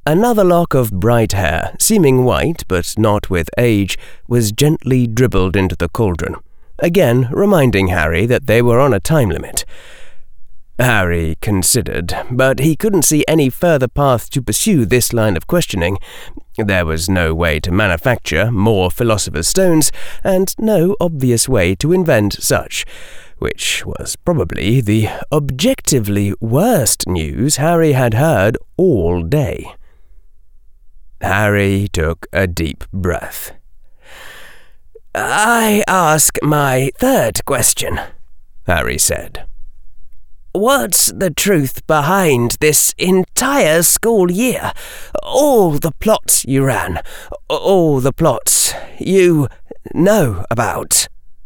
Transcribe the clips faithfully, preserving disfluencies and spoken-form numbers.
Another lock of bright hair, seeming white but not with age, was gently dribbled into the cauldron, again reminding Harry that they were on a time limit. Harry considered, but he couldn't see any further path to pursue this line of questioning. There was no way to manufacture more Philosopher's Stones, and no obvious way to invent such, which was probably the objectively worst news Harry had heard all day. Harry took a deep breath. "I ask my third question," Harry said. "What's the truth behind this entire school year? All the plots you ran, all the plots you know about?"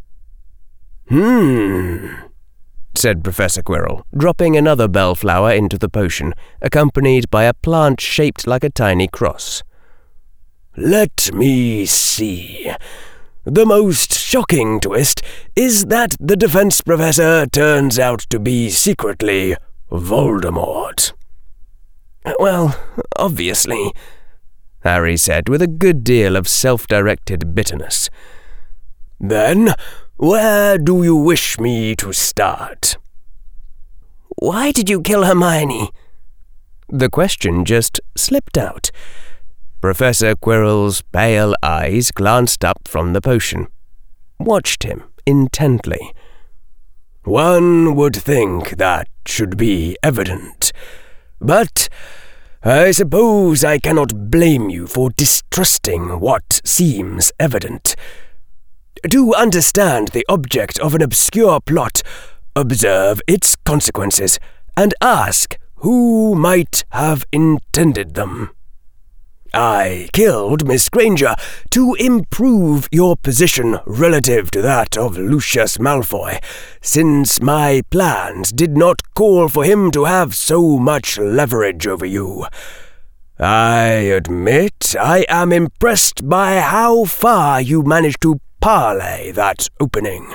"Hmm," said Professor Quirrell, dropping another bellflower into the potion, accompanied by a plant shaped like a tiny cross. "Let me see. The most shocking twist is that the defense professor turns out to be secretly Voldemort." "Well, obviously," Harry said with a good deal of self-directed bitterness. "Then, where do you wish me to start?" "Why did you kill Hermione?" The question just slipped out. Professor Quirrell's pale eyes glanced up from the potion, watched him intently. "One would think that should be evident, but I suppose I cannot blame you for distrusting what seems evident. To understand the object of an obscure plot, observe its consequences, and ask who might have intended them. I killed Miss Granger to improve your position relative to that of Lucius Malfoy, since my plans did not call for him to have so much leverage over you. I admit I am impressed by how far you managed to parlay that opening."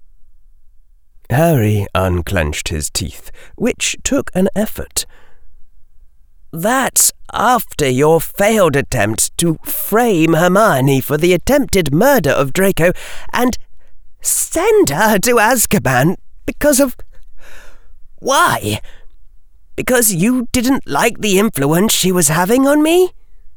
Harry unclenched his teeth, which took an effort. "That's after your failed attempt to frame Hermione for the attempted murder of Draco and send her to Azkaban because of... Why? Because you didn't like the influence she was having on me?"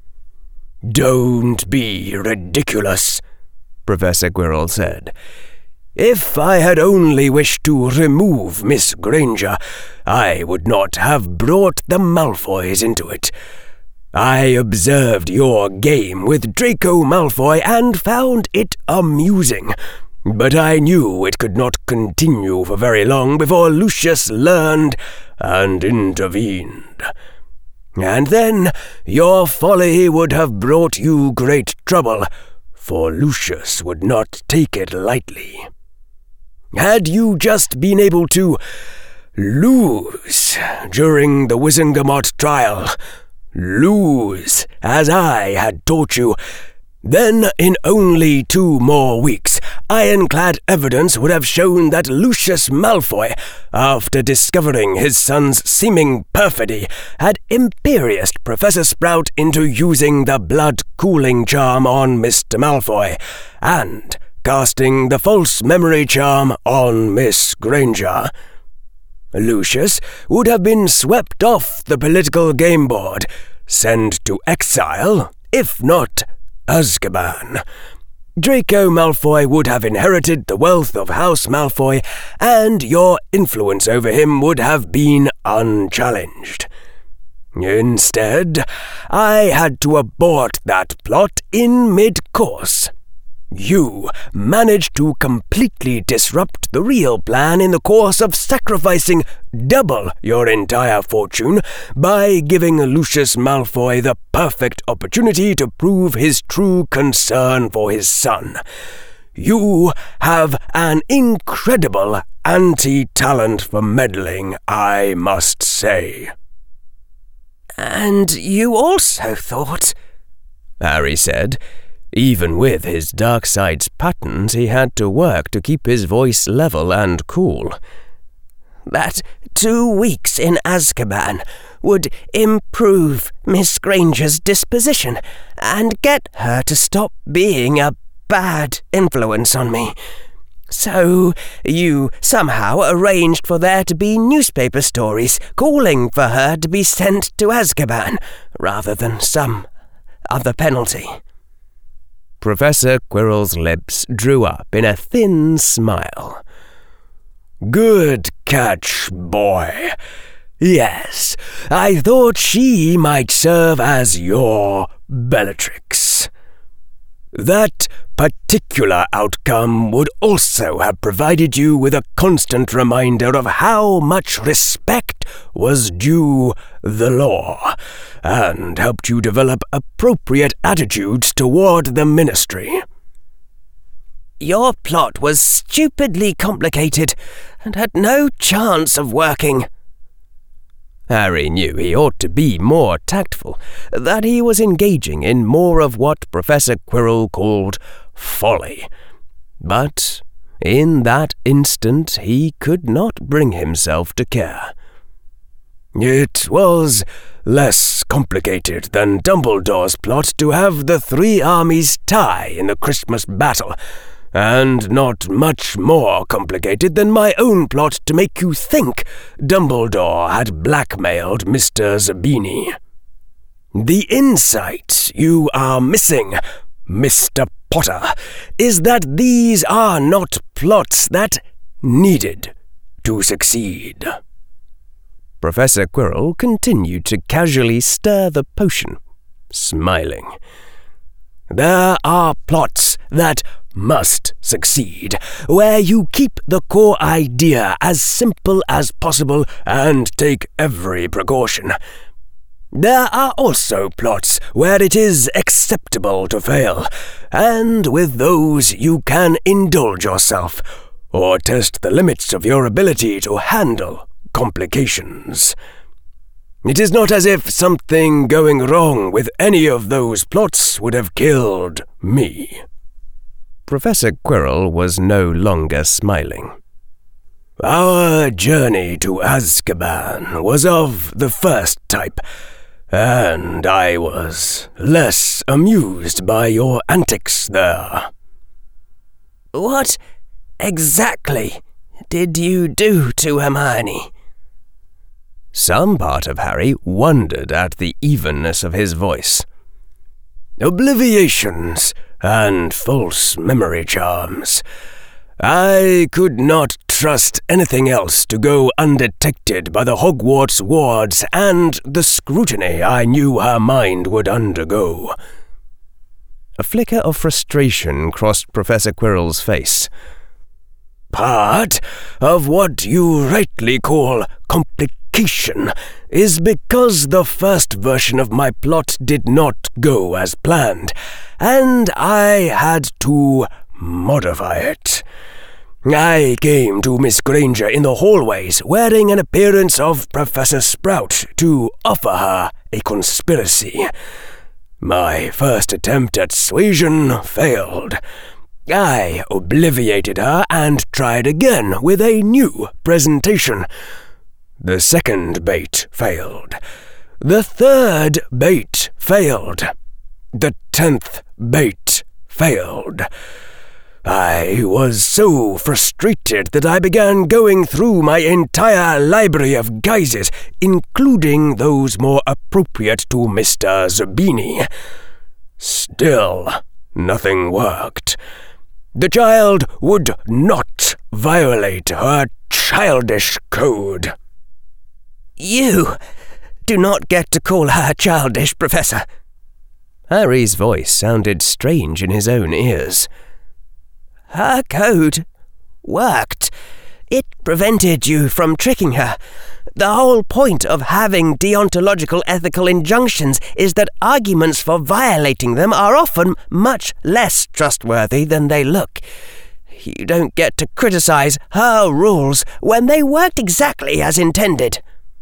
"Don't be ridiculous," Professor Quirrell said. "If I had only wished to remove Miss Granger, I would not have brought the Malfoys into it. I observed your game with Draco Malfoy and found it amusing, but I knew it could not continue for very long before Lucius learned and intervened. And then your folly would have brought you great trouble, for Lucius would not take it lightly. Had you just been able to lose during the Wizengamot trial, lose as I had taught you, then in only two more weeks, ironclad evidence would have shown that Lucius Malfoy, after discovering his son's seeming perfidy, had imperioused Professor Sprout into using the blood-cooling charm on Mister Malfoy, and casting the false memory charm on Miss Granger. Lucius would have been swept off the political game board, sent to exile, if not Azkaban. Draco Malfoy would have inherited the wealth of House Malfoy, and your influence over him would have been unchallenged. Instead, I had to abort that plot in mid-course. You managed to completely disrupt the real plan in the course of sacrificing double your entire fortune by giving Lucius Malfoy the perfect opportunity to prove his true concern for his son. You have an incredible anti-talent for meddling, I must say." "And you also thought," Harry said. Even with his dark side's patterns, he had to work to keep his voice level and cool, "that two weeks in Azkaban would improve Miss Granger's disposition and get her to stop being a bad influence on me. So you somehow arranged for there to be newspaper stories calling for her to be sent to Azkaban, rather than some other penalty." Professor Quirrell's lips drew up in a thin smile. "Good catch, boy. Yes, I thought she might serve as your Bellatrix. That particular outcome would also have provided you with a constant reminder of how much respect was due the law, and helped you develop appropriate attitudes toward the Ministry." "Your plot was stupidly complicated and had no chance of working." Harry knew he ought to be more tactful, that he was engaging in more of what Professor Quirrell called folly. But in that instant he could not bring himself to care. "It was less complicated than Dumbledore's plot to have the three armies tie in the Christmas battle, and not much more complicated than my own plot to make you think Dumbledore had blackmailed Mister Zabini. The insight you are missing, Mister Potter, is that these are not plots that needed to succeed." Professor Quirrell continued to casually stir the potion, smiling. "There are plots that must succeed, where you keep the core idea as simple as possible and take every precaution. There are also plots where it is acceptable to fail, and with those you can indulge yourself, or test the limits of your ability to handle complications. It is not as if something going wrong with any of those plots would have killed me." Professor Quirrell was no longer smiling. "Our journey to Azkaban was of the first type, and I was less amused by your antics there." "What exactly did you do to Hermione?" Some part of Harry wondered at the evenness of his voice. "Obliviations and false memory charms. I could not trust anything else to go undetected by the Hogwarts wards and the scrutiny I knew her mind would undergo." A flicker of frustration crossed Professor Quirrell's face. "Part of what you rightly call complication is because the first version of my plot did not go as planned, and I had to modify it. I came to Miss Granger in the hallways wearing an appearance of Professor Sprout to offer her a conspiracy. My first attempt at suasion failed. I obliviated her and tried again with a new presentation. The second bait failed. The third bait failed. The tenth bait failed. I was so frustrated that I began going through my entire library of guises, including those more appropriate to Mister Zabini. Still, nothing worked. The child would not violate her childish code." "You do not get to call her childish, Professor." Harry's voice sounded strange in his own ears. "Her code worked. It prevented you from tricking her. The whole point of having deontological ethical injunctions is that arguments for violating them are often much less trustworthy than they look. You don't get to criticize her rules when they worked exactly as intended."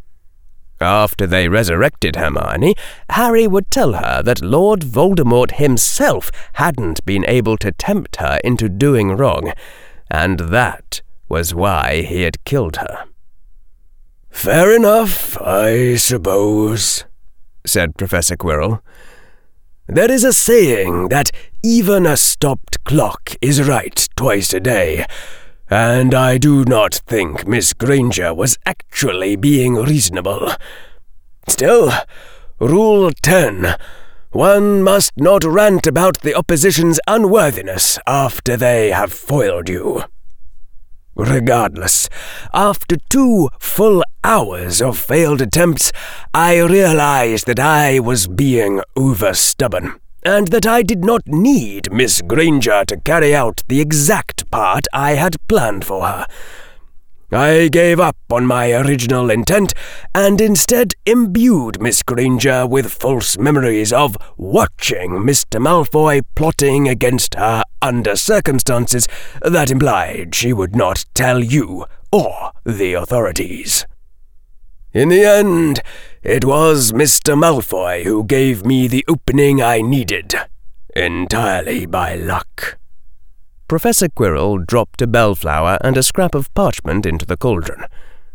After they resurrected Hermione, Harry would tell her that Lord Voldemort himself hadn't been able to tempt her into doing wrong, and that was why he had killed her. Fair enough, I suppose, said Professor Quirrell. There is a saying that even a stopped clock is right twice a day, and I do not think Miss Granger was actually being reasonable. Still, Rule ten. One must not rant about the opposition's unworthiness after they have foiled you. Regardless, after two full hours of failed attempts, I realized that I was being over-stubborn, and that I did not need Miss Granger to carry out the exact part I had planned for her. I gave up on my original intent, and instead imbued Miss Granger with false memories of watching Mister Malfoy plotting against her under circumstances that implied she would not tell you or the authorities. In the end, it was Mister Malfoy who gave me the opening I needed, entirely by luck. Professor Quirrell dropped a bellflower and a scrap of parchment into the cauldron.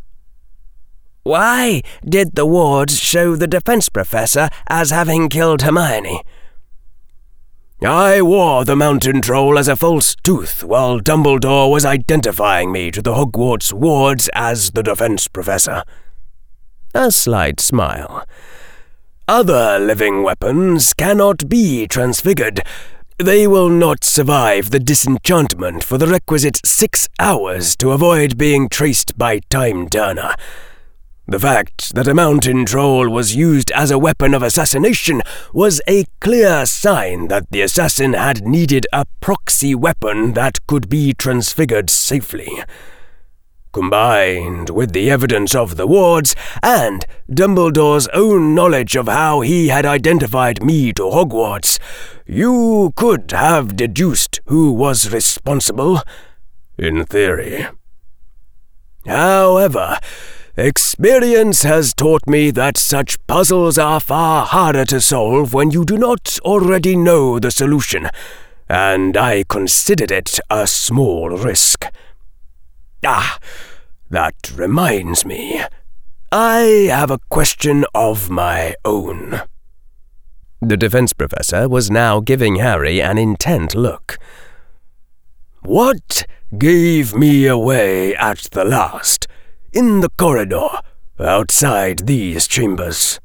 Why did the wards show the defense professor as having killed Hermione? I wore the mountain troll as a false tooth while Dumbledore was identifying me to the Hogwarts wards as the defense professor. A slight smile. Other living weapons cannot be transfigured. They will not survive the disenchantment for the requisite six hours to avoid being traced by Time Turner. The fact that a mountain troll was used as a weapon of assassination was a clear sign that the assassin had needed a proxy weapon that could be transfigured safely. Combined with the evidence of the wards and Dumbledore's own knowledge of how he had identified me to Hogwarts, you could have deduced who was responsible, in theory. However, experience has taught me that such puzzles are far harder to solve when you do not already know the solution, and I considered it a small risk. Ah, that reminds me. I have a question of my own. The defense professor was now giving Harry an intent look. What gave me away at the last, in the corridor, outside these chambers?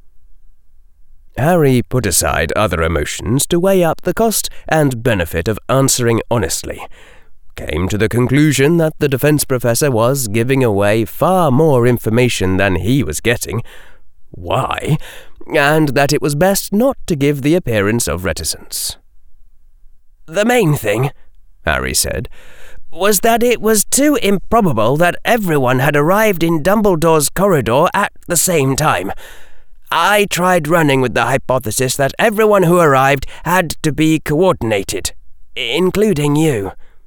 Harry put aside other emotions to weigh up the cost and benefit of answering honestly, came to the conclusion that the defense professor was giving away far more information than he was getting. Why? And that it was best not to give the appearance of reticence. The main thing, Harry said, was that it was too improbable that everyone had arrived in Dumbledore's corridor at the same time. I tried running with the hypothesis that everyone who arrived had to be coordinated, including you.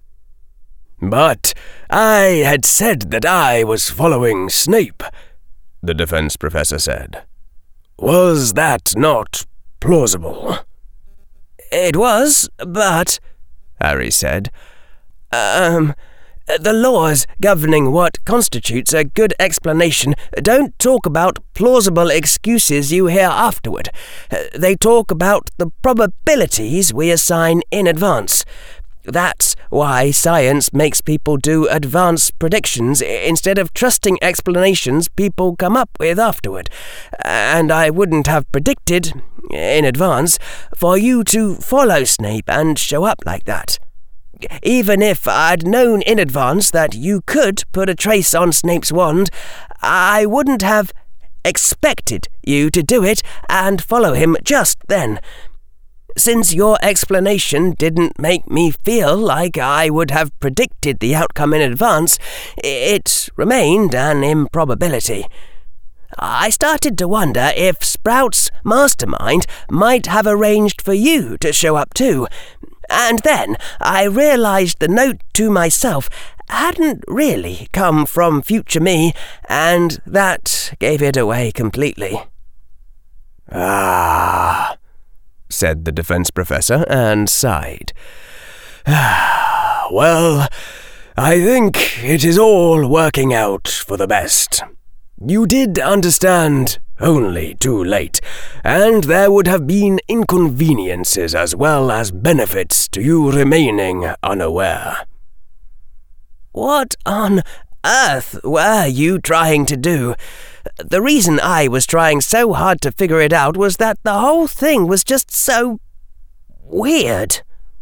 But I had said that I was following Snape, the defense professor said. Was that not plausible? It was, but, Harry said, um, the laws governing what constitutes a good explanation don't talk about plausible excuses you hear afterward. They talk about the probabilities we assign in advance. That's why science makes people do advanced predictions instead of trusting explanations people come up with afterward. And I wouldn't have predicted, in advance, for you to follow Snape and show up like that. Even if I'd known in advance that you could put a trace on Snape's wand, I wouldn't have expected you to do it and follow him just then. Since your explanation didn't make me feel like I would have predicted the outcome in advance, it remained an improbability. I started to wonder if Sprout's mastermind might have arranged for you to show up too, and then I realized the note to myself hadn't really come from future me, and that gave it away completely. Ah... said the defense professor, and sighed. Well, I think it is all working out for the best. You did understand only too late, and there would have been inconveniences as well as benefits to you remaining unaware. What on earth were you trying to do? The reason I was trying so hard to figure it out was that the whole thing was just so weird.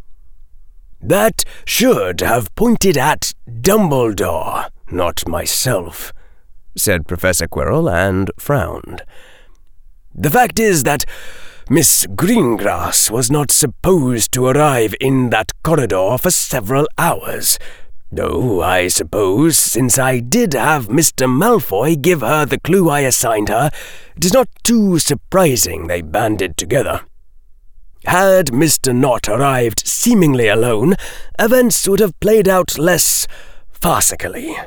That should have pointed at Dumbledore, not myself, said Professor Quirrell and frowned. The fact is that Miss Greengrass was not supposed to arrive in that corridor for several hours. Though I suppose, since I did have Mister Malfoy give her the clue I assigned her, it is not too surprising they banded together. Had Mister Knott arrived seemingly alone, events would have played out less farcically.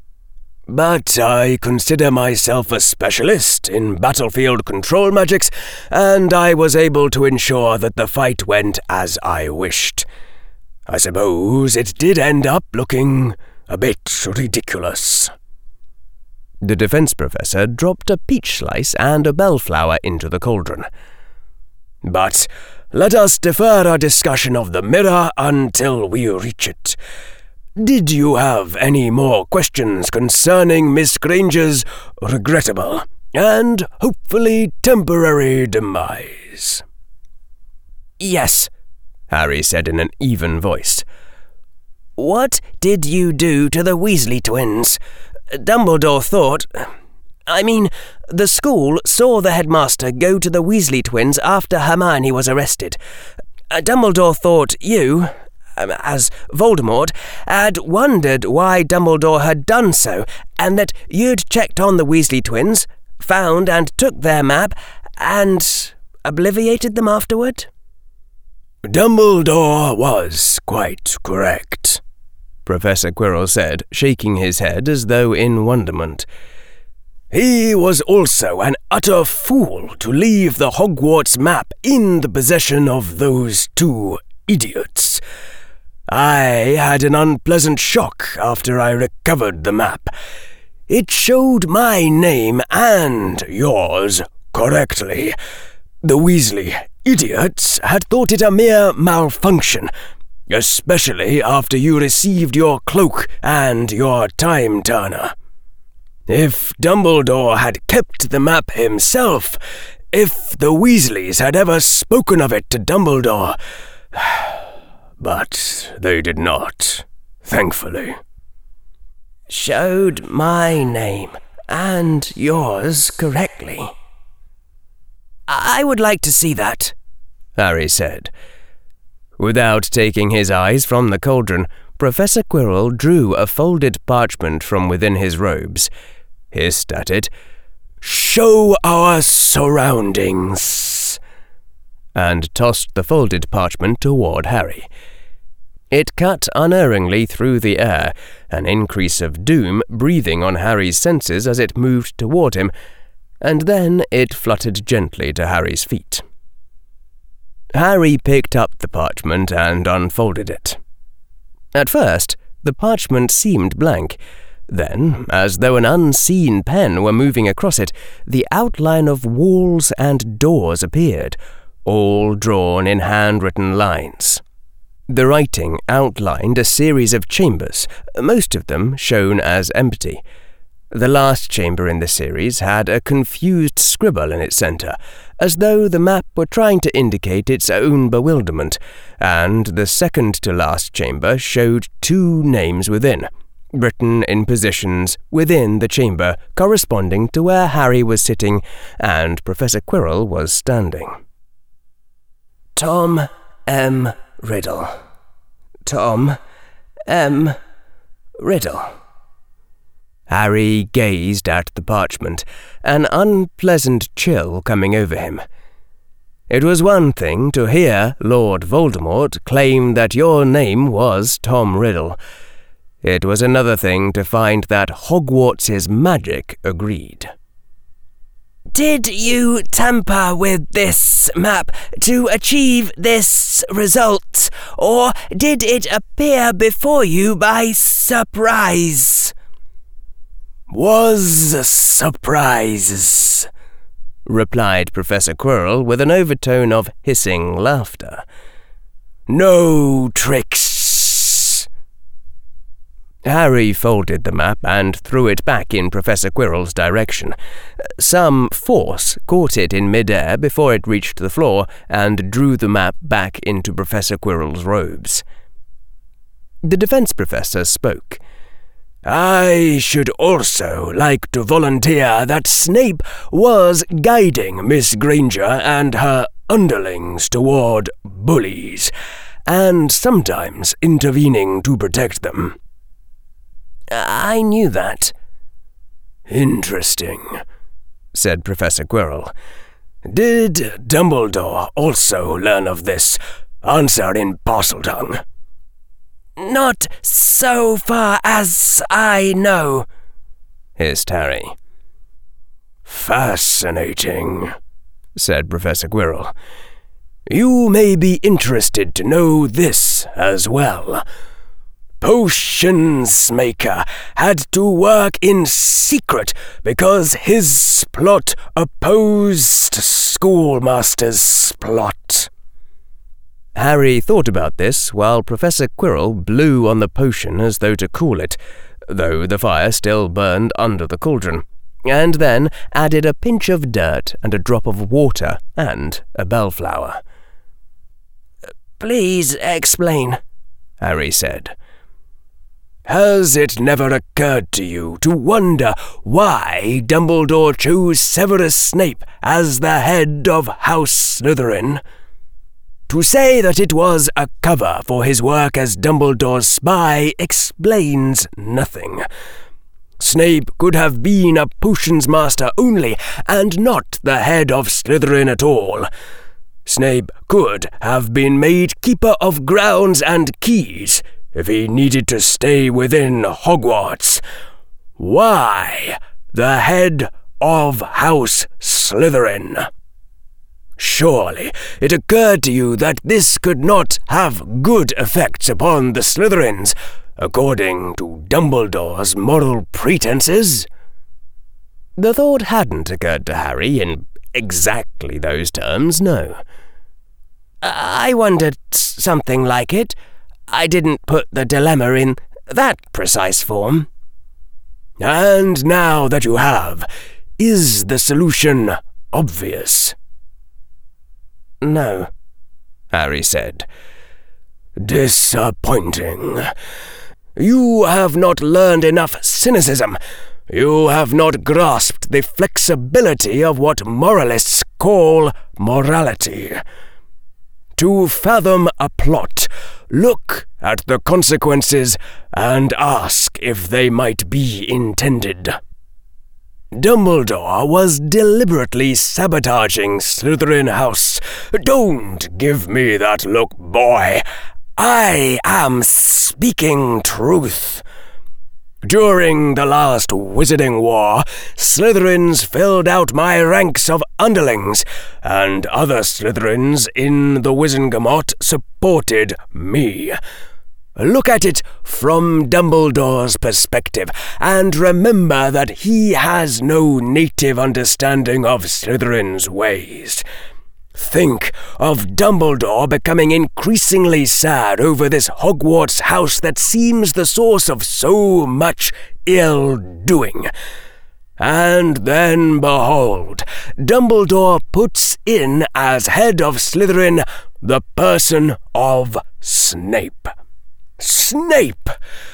But I consider myself a specialist in battlefield control magics, and I was able to ensure that the fight went as I wished. I suppose it did end up looking a bit ridiculous. The defense professor dropped a peach slice and a bellflower into the cauldron. But let us defer our discussion of the mirror until we reach it. Did you have any more questions concerning Miss Granger's regrettable and hopefully temporary demise? Yes, Harry said in an even voice. What did you do to the Weasley twins? Dumbledore thought... I mean, the school saw the headmaster go to the Weasley twins after Hermione was arrested. Dumbledore thought you... as Voldemort, had wondered why Dumbledore had done so, and that you'd checked on the Weasley twins, found and took their map, and obliviated them afterward? Dumbledore was quite correct, Professor Quirrell said, shaking his head as though in wonderment. He was also an utter fool to leave the Hogwarts map in the possession of those two idiots. I had an unpleasant shock after I recovered the map. It showed my name and yours correctly. The Weasley idiots had thought it a mere malfunction, especially after you received your cloak and your time turner. If Dumbledore had kept the map himself, if the Weasleys had ever spoken of it to Dumbledore... But they did not, thankfully. Showed my name and yours correctly. I would like to see that, Harry said. Without taking his eyes from the cauldron, Professor Quirrell drew a folded parchment from within his robes, hissed at it, "Show our surroundings," and tossed the folded parchment toward Harry. It cut unerringly through the air, an increase of doom breathing on Harry's senses as it moved toward him, and then it fluttered gently to Harry's feet. Harry picked up the parchment and unfolded it. At first, the parchment seemed blank. Then, as though an unseen pen were moving across it, the outline of walls and doors appeared, all drawn in handwritten lines. The writing outlined a series of chambers, most of them shown as empty. The last chamber in the series had a confused scribble in its centre, as though the map were trying to indicate its own bewilderment, and the second-to-last chamber showed two names within, written in positions within the chamber corresponding to where Harry was sitting and Professor Quirrell was standing. Tom M. Riddle. Tom M. Riddle. Harry gazed at the parchment, an unpleasant chill coming over him. It was one thing to hear Lord Voldemort claim that your name was Tom Riddle. It was another thing to find that Hogwarts's magic agreed. Did you tamper with this map to achieve this result, or did it appear before you by surprise? was a surprise," replied Professor Quirrell with an overtone of hissing laughter. "No tricks." Harry folded the map and threw it back in Professor Quirrell's direction. Some force caught it in mid-air before it reached the floor and drew the map back into Professor Quirrell's robes. The defense professor spoke. "I should also like to volunteer that Snape was guiding Miss Granger and her underlings toward bullies, and sometimes intervening to protect them." "I knew that." "Interesting," said Professor Quirrell. "Did Dumbledore also learn of this? Answer in Parseltongue." "Not so far as I know," hissed Harry. "Fascinating," said Professor Quirrell. "You may be interested to know this as well. Potions Maker had to work in secret because his plot opposed Schoolmaster's plot." Harry thought about this while Professor Quirrell blew on the potion as though to cool it, though the fire still burned under the cauldron, and then added a pinch of dirt and a drop of water and a bellflower. "Please explain," Harry said. "Has it never occurred to you to wonder why Dumbledore chose Severus Snape as the head of House Slytherin? To say that it was a cover for his work as Dumbledore's spy explains nothing. Snape could have been a potions master only, and not the head of Slytherin at all. Snape could have been made keeper of grounds and keys if he needed to stay within Hogwarts. Why the head of House Slytherin? Surely it occurred to you that this could not have good effects upon the Slytherins, according to Dumbledore's moral pretenses?" The thought hadn't occurred to Harry in exactly those terms, no. "I wondered something like it. I didn't put the dilemma in that precise form." "And now that you have, is the solution obvious?" "No," Harry said. "Disappointing. You have not learned enough cynicism. You have not grasped the flexibility of what moralists call morality. To fathom a plot, look at the consequences and ask if they might be intended. Dumbledore was deliberately sabotaging Slytherin House. Don't give me that look, boy. I am speaking truth. During the last Wizarding War, Slytherins filled out my ranks of underlings, and other Slytherins in the Wizengamot supported me. Look at it from Dumbledore's perspective, and remember that he has no native understanding of Slytherin's ways. Think of Dumbledore becoming increasingly sad over this Hogwarts house that seems the source of so much ill-doing. And then, behold, Dumbledore puts in as head of Slytherin the person of Snape. Snape!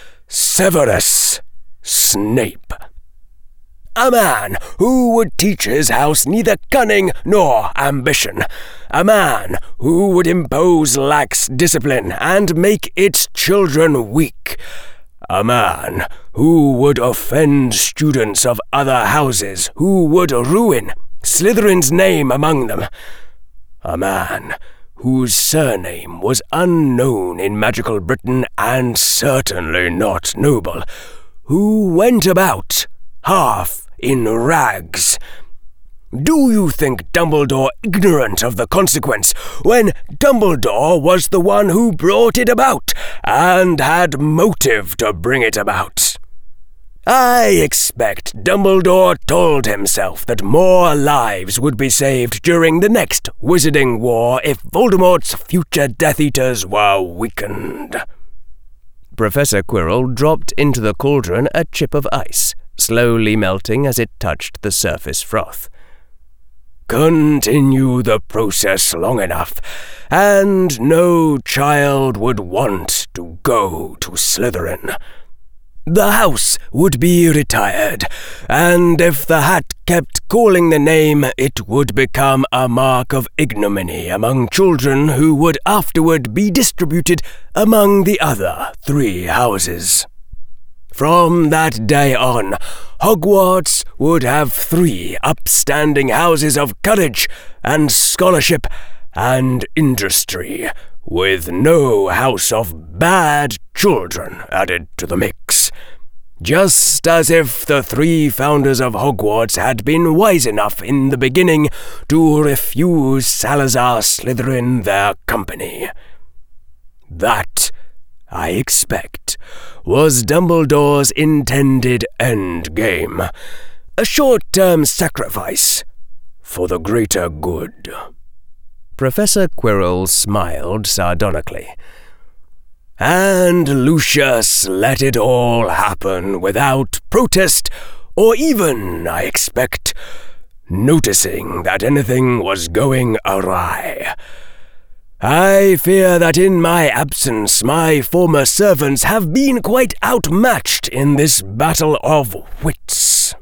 Severus Snape. A man who would teach his house neither cunning nor ambition. A man who would impose lax discipline and make its children weak. A man who would offend students of other houses, who would ruin Slytherin's name among them. A man whose surname was unknown in magical Britain and certainly not noble, who went about half in rags. Do you think Dumbledore ignorant of the consequence, when Dumbledore was the one who brought it about, and had motive to bring it about? I expect Dumbledore told himself that more lives would be saved during the next Wizarding War if Voldemort's future Death Eaters were weakened. Professor Quirrell dropped into the cauldron a chip of ice, slowly melting as it touched the surface froth. Continue the process long enough, and no child would want to go to Slytherin. The house would be retired, and if the hat kept calling the name, it would become a mark of ignominy among children who would afterward be distributed among the other three houses. From that day on, Hogwarts would have three upstanding houses of courage and scholarship and industry, with no house of bad children added to the mix. Just as if the three founders of Hogwarts had been wise enough in the beginning to refuse Salazar Slytherin their company. That, I expect, was Dumbledore's intended end game, a short-term sacrifice for the greater good. Professor Quirrell smiled sardonically. And Lucius let it all happen without protest or even, I expect, noticing that anything was going awry. I fear that in my absence my former servants have been quite outmatched in this battle of wits.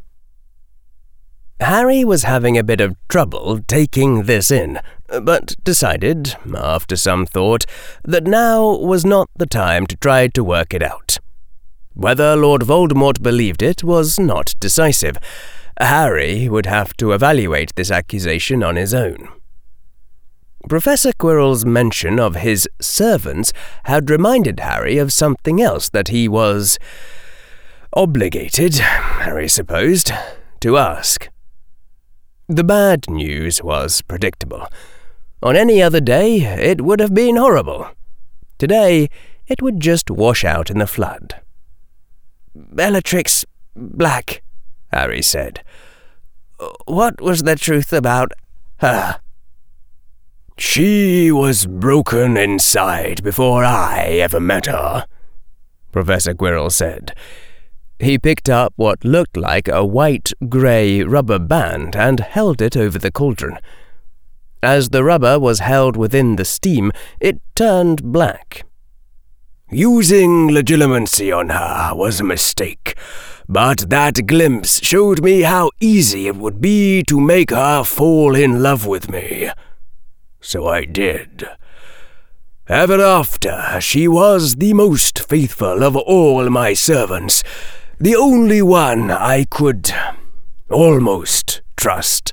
Harry was having a bit of trouble taking this in, but decided, after some thought, that now was not the time to try to work it out. Whether Lord Voldemort believed it was not decisive. Harry would have to evaluate this accusation on his own. Professor Quirrell's mention of his servants had reminded Harry of something else that he was obligated, Harry supposed, to ask. The bad news was predictable. On any other day, it would have been horrible. Today, it would just wash out in the flood. "Bellatrix Black," Harry said. "What was the truth about her?" "She was broken inside before I ever met her," Professor Quirrell said. He picked up what looked like a white-grey rubber band and held it over the cauldron. As the rubber was held within the steam, it turned black. "Using legilimency on her was a mistake, but that glimpse showed me how easy it would be to make her fall in love with me. So I did. Ever after, she was the most faithful of all my servants, the only one I could almost trust.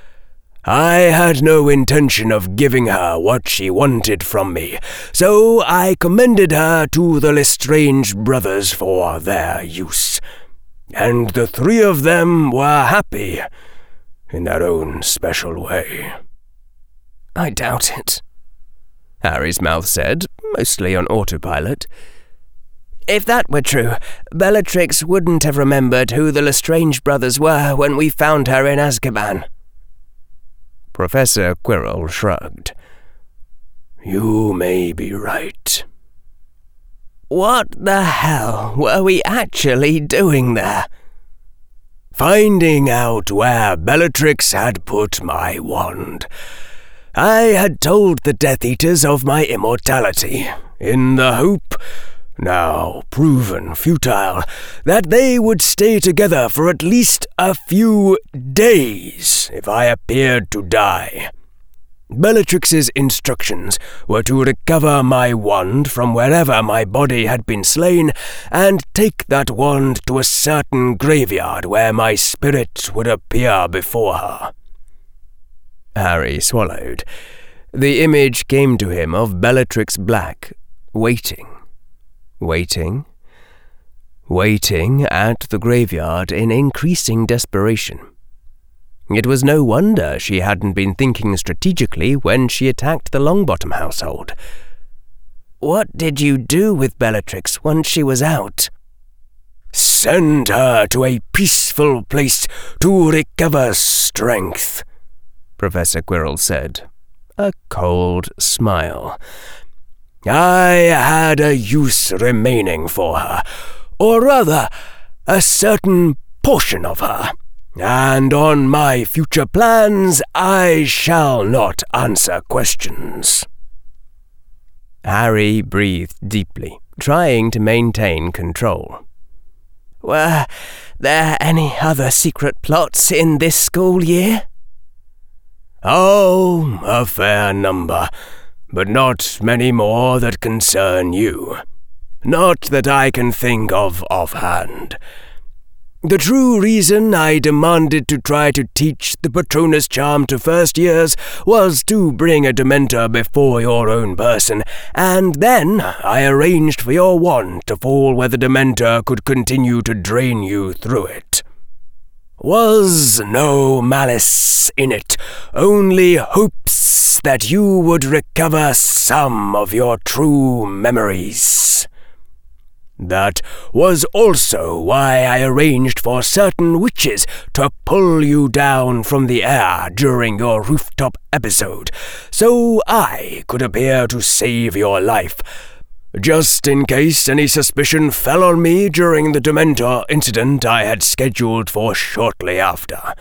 I had no intention of giving her what she wanted from me, so I commended her to the Lestrange brothers for their use, and the three of them were happy in their own special way." "I doubt it," Harry's mouth said, mostly on autopilot. "If that were true, Bellatrix wouldn't have remembered who the Lestrange brothers were when we found her in Azkaban." Professor Quirrell shrugged. "You may be right." "What the hell were we actually doing there?" "Finding out where Bellatrix had put my wand. I had told the Death Eaters of my immortality, in the hope, now proven futile, that they would stay together for at least a few days if I appeared to die. Bellatrix's instructions were to recover my wand from wherever my body had been slain and take that wand to a certain graveyard where my spirit would appear before her." Harry swallowed. The image came to him of Bellatrix Black, waiting, waiting, waiting at the graveyard in increasing desperation. It was no wonder she hadn't been thinking strategically when she attacked the Longbottom household. "What did you do with Bellatrix once she was out?" Send her to a peaceful place to recover strength," Professor Quirrell said, a cold smile. "I had a use remaining for her, or rather, a certain portion of her, and on my future plans I shall not answer questions." Harry breathed deeply, trying to maintain control. "Were there any other secret plots in this school year?" "Oh, a fair number, but not many more that concern you. Not that I can think of offhand. The true reason I demanded to try to teach the Patronus Charm to first years was to bring a Dementor before your own person, and then I arranged for your wand to fall where the Dementor could continue to drain you through it. Was no malice in it, only hopes that you would recover some of your true memories. That was also why I arranged for certain witches to pull you down from the air during your rooftop episode, so I could appear to save your life, just in case any suspicion fell on me during the Dementor incident I had scheduled for shortly after.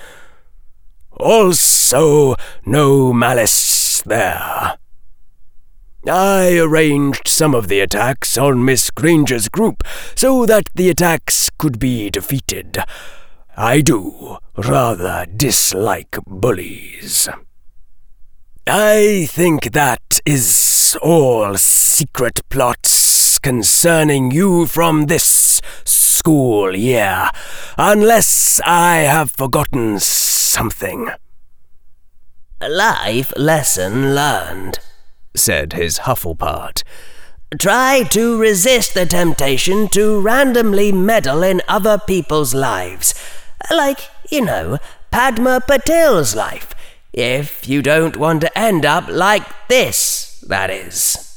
Also, no malice there. I arranged some of the attacks on Miss Granger's group so that the attacks could be defeated. I do rather dislike bullies. I think that is all secret plots concerning you from this school year, unless I have forgotten something." "Life lesson learned," said his Hufflepart. "Try to resist the temptation to randomly meddle in other people's lives. Like, you know, Padma Patel's life. If you don't want to end up like this, that is."